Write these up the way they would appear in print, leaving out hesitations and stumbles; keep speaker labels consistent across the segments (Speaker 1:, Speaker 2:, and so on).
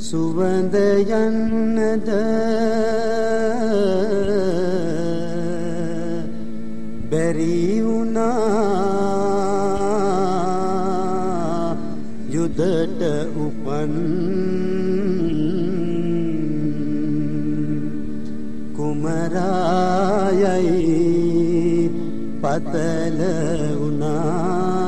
Speaker 1: සුවඳ යන්නද බැරි වුණා යුදට උපන් කුමරායයි පතල වුණා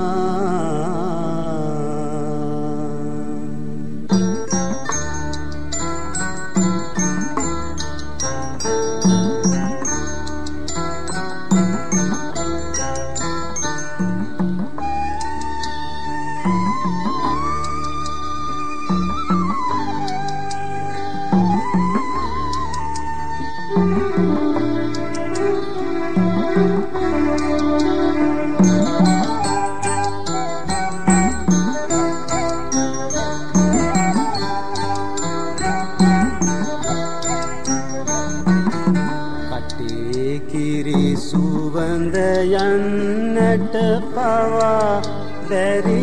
Speaker 1: සුවඳ යන්නට පවා බැරි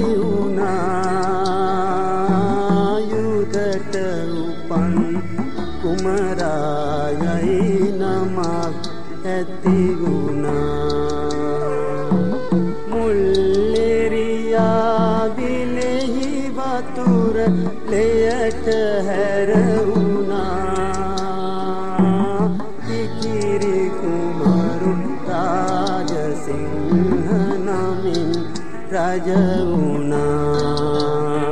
Speaker 1: වුණා යුදට උපන් කුමරායයි නමක් ඇති වුණා මුල්ලෙරියා විලෙහි වතුර ලෙයට හැර වුණා සිංහ නමින් රජ වුණා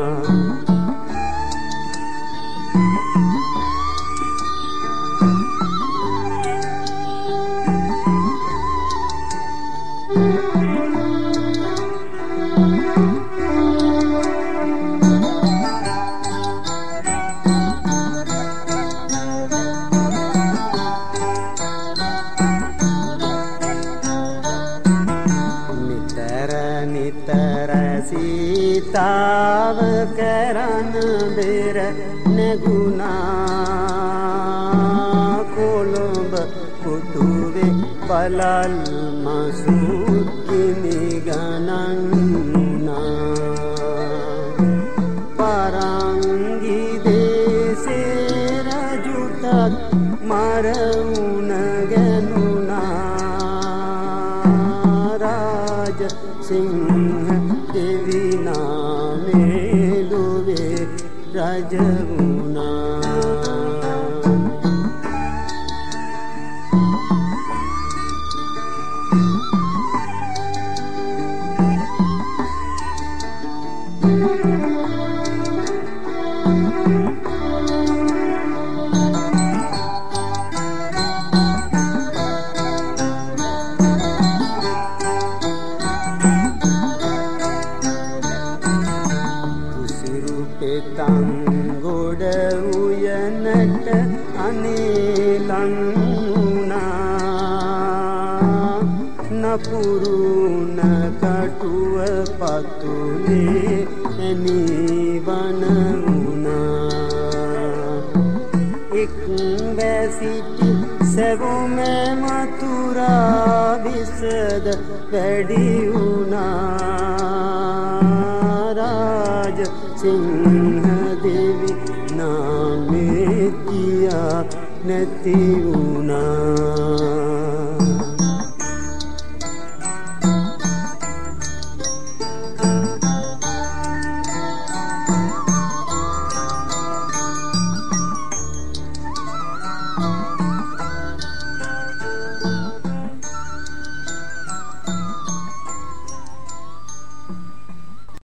Speaker 1: නිතර සීතාව කරන බෙර නැගුණා කොළඹ පුටුවේ බලල් මසු කිනි ගණන්නා පරංගි දේශේ රජුටත් මරුණ ගැනුණා රාජ සිංහ දෙවි නාමේ ලොවේ රජ වුණා තංගොඩ උයනට අනේලන් වුණා නපුරුණ කටුව පතුලේ එනිවන වුණා එක් වැසිටි සෙවුම මතුරා විසද වැඩි වුණා රාජ සිංහ දෙවි නාමේ කියා නැති වුණා